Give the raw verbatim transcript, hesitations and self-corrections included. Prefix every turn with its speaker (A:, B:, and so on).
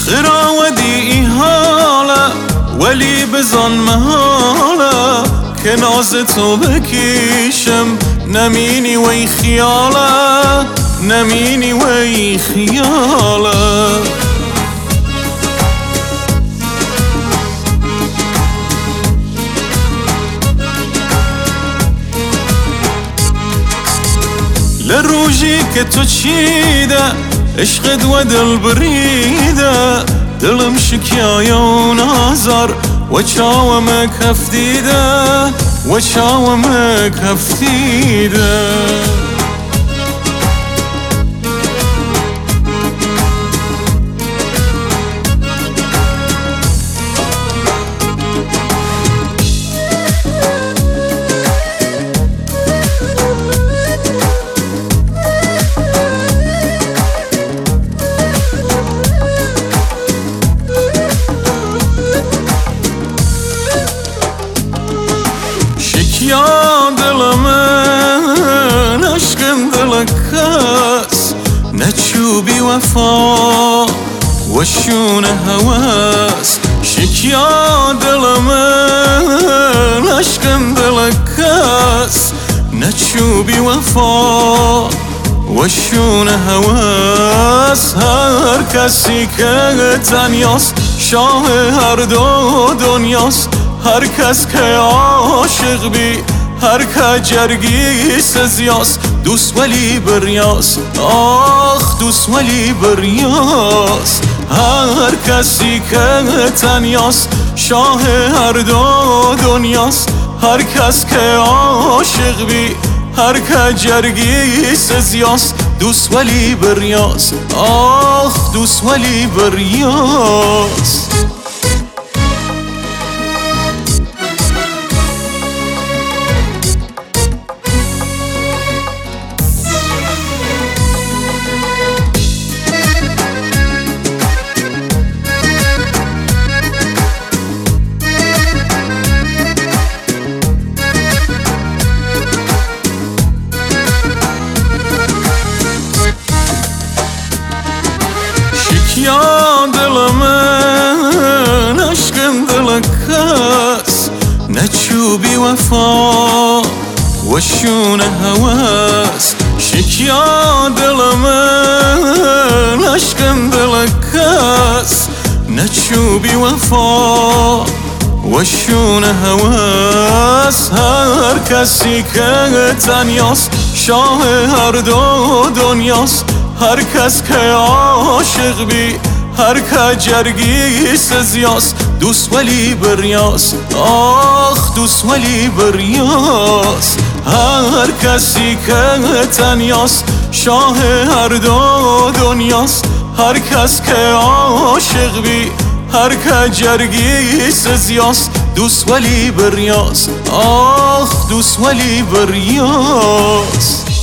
A: خراودی حالا ولی بزن محالا که ناز تو بکیشم نمینی وی خیالا نمینی وی خیالا لروجی که تو چیده عشقت و دل بریده دلم شکایه و نازر و چاوم کف دیده و چاوم کف دیده یا دل من عشقم دل کس نچوبی وفا و شون هواس شکیا دل من عشقم دل کس نچوبی وفا و شون هواس هر کسی که تنیاست شاه هر دو دنیاست هر کس که عاشق بی هر که جرگی سزیاس دوست ولی بریاس آخ دوست ولی بریاس هر کسی که تنیاس شاه هر دو دنیاست هر کس که عاشق بی هر که جرگی سزیاس دوست ولی بریاس آخ دوست ولی بریاس یا دل من عشقم دل کس نچوبی وفا و شون هواس شکیا دل من عشقم دل کس نچوبی وفا و شون هواس هر کسی که تنیاست شاه هر دو دنیاست هر کس که عاشق بی هر که جرگی سزیاس دوست ولی بریاس آخ دوست ولی بریاس هر کسی که تنیاست شاه هر دو دنیاست هر کس که عاشق بی هر که جرگی سزیاس دوست ولی بریاس آخ دوست ولی بریاس